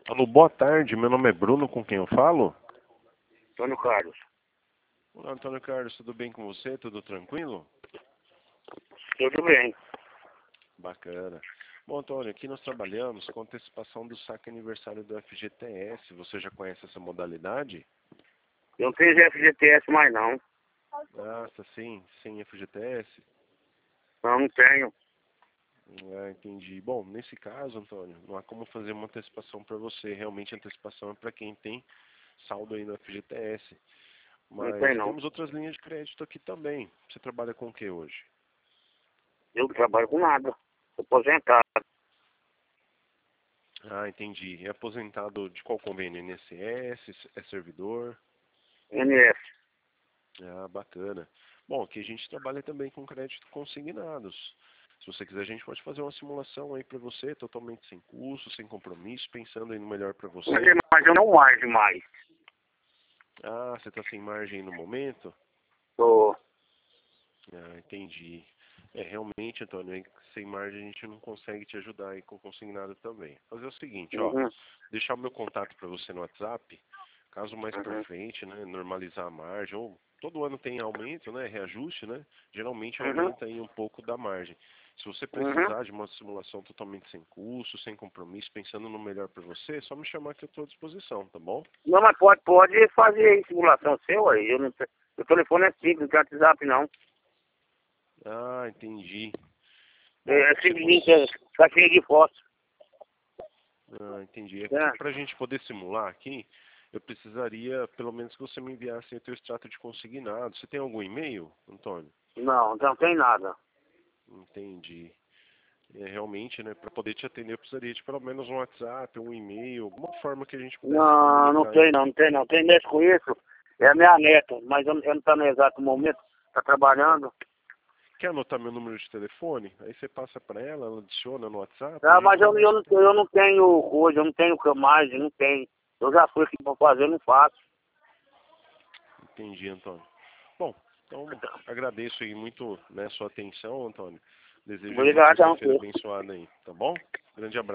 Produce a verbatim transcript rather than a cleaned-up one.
Alô, boa tarde, meu nome é Bruno, com quem eu falo? Antônio Carlos. Olá, Antônio Carlos, tudo bem com você? Tudo tranquilo? Tudo bem. Bacana. Bom, Antônio, aqui nós trabalhamos com antecipação do saque aniversário do F G T S. Você já conhece essa modalidade? Eu não tenho F G T S mais não. Ah, está sim, sem F G T S? Não, não tenho. Ah, entendi. Bom, nesse caso, Antônio, não há como fazer uma antecipação para você. Realmente, a antecipação é para quem tem saldo aí no F G T S. Não Mas tenho não. temos outras linhas de crédito aqui também. Você trabalha com o que hoje? Eu não trabalho com nada. Sou aposentado. Ah, entendi. É aposentado de qual convênio? I N S S? É servidor? N S. Ah, bacana. Bom, aqui a gente trabalha também com crédito consignados. Se você quiser, a gente pode fazer uma simulação aí para você, totalmente sem custo, sem compromisso, pensando aí no melhor para você. Mas, mas eu não margem mais. Ah, você está sem margem no momento? Tô. Ah, entendi. É, realmente, Antônio, aí sem margem a gente não consegue te ajudar aí com consignado também. Fazer o seguinte, ó, Uhum. deixar o meu contato para você no WhatsApp, caso mais para Uhum. frente, né, normalizar a margem, ou todo ano tem aumento, né, reajuste, né, geralmente Uhum. aumenta aí um pouco da margem. Se você Uhum. precisar de uma simulação totalmente sem custo, sem compromisso, pensando no melhor para você, é só me chamar que eu estou à disposição, tá bom? Não, mas pode, pode fazer aí simulação seu aí. Eu não sei. O telefone é simples, não tem WhatsApp não. Ah, entendi. Bom, É, é se simplesmente é, você... caixinha de foto. Ah, entendi. É porque É. para a gente poder simular aqui, eu precisaria, pelo menos, que você me enviasse o teu extrato de consignado. Você tem algum e-mail, Antônio? Não, não tem nada. Entendi. É, realmente, né, para poder te atender, eu precisaria de pelo menos um WhatsApp, um e-mail, alguma forma que a gente pudesse se Não, não comunicar aí. tem não, não tem não. Quem mexe com isso é a minha neta, mas eu, eu não estou no exato momento. Está trabalhando. Quer anotar meu número de telefone? Aí você passa para ela, ela adiciona no WhatsApp, a Ah, gente mas eu, eu, conversa. não, eu não tenho coisa, eu não tenho mais, não tenho. Eu já fui aqui para fazer, eu não faço. Entendi, Antônio. Bom, então agradeço aí muito, né, sua atenção, Antônio. Desejo aí uma Obrigado, sexta-feira não. abençoada aí, tá bom? Grande abraço.